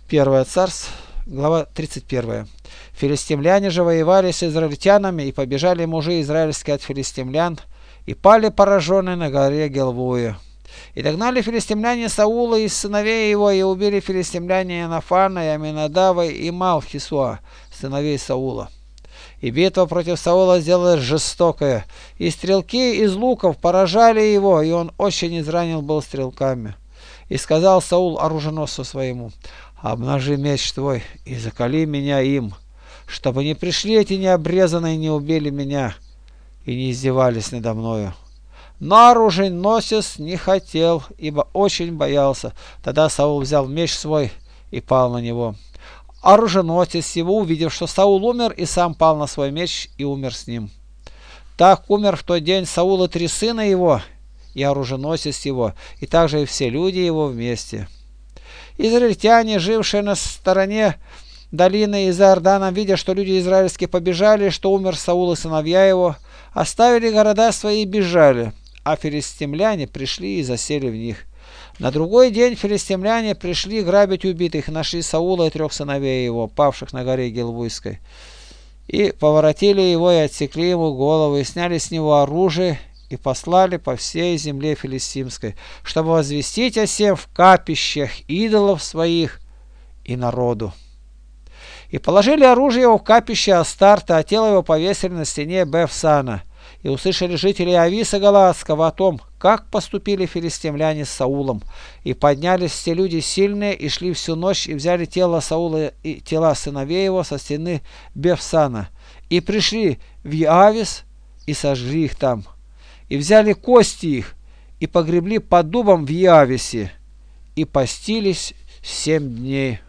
1 Царств, глава 31. Филистимляне же воевали с израильтянами, и побежали мужи израильские от филистимлян, и пали пораженные на горе Гилбоя. И догнали филистимляне Саула и сыновей его, и убили филистимляне Иоаннафана, и Аминадава, и Малхисуа, сыновей Саула. И битва против Саула сделалась жестокая, и стрелки из луков поражали его, и он очень изранен был стрелками. И сказал Саул оруженосцу своему: «Обнажи меч твой и закали меня им, чтобы не пришли эти необрезанные и не убили меня, и не издевались надо мною». Но оруженосец не хотел, ибо очень боялся. Тогда Саул взял меч свой и пал на него. Оруженосец его, увидев, что Саул умер, и сам пал на свой меч и умер с ним. Так умер в тот день Саул и 3 сына его, и оруженосец его, и также и все люди его вместе. Израильтяне, жившие на стороне долины и за Иорданом, видя, что люди израильские побежали, что умер Саул и сыновья его, оставили города свои и бежали, а филистимляне пришли и засели в них. На другой день филистимляне пришли грабить убитых, нашли Саула и 3 сыновей его, павших на горе Гилбойской, и поворотили его, и отсекли ему головы, и сняли с него оружие, и послали по всей земле филистимской, чтобы возвестить о сем в капищах идолов своих и народу. И положили оружие его в капище Астарта, а тело его повесили на стене Бефсана. И услышали жители Ависа Галаадского о том, как поступили филистимляне с Саулом. И поднялись все люди сильные, и шли всю ночь, и взяли тело Саула и тела сыновей его со стены Бефсана. И пришли в Явис, и сожгли их там. И взяли кости их, и погребли под дубом в Явисе, и постились 7 дней.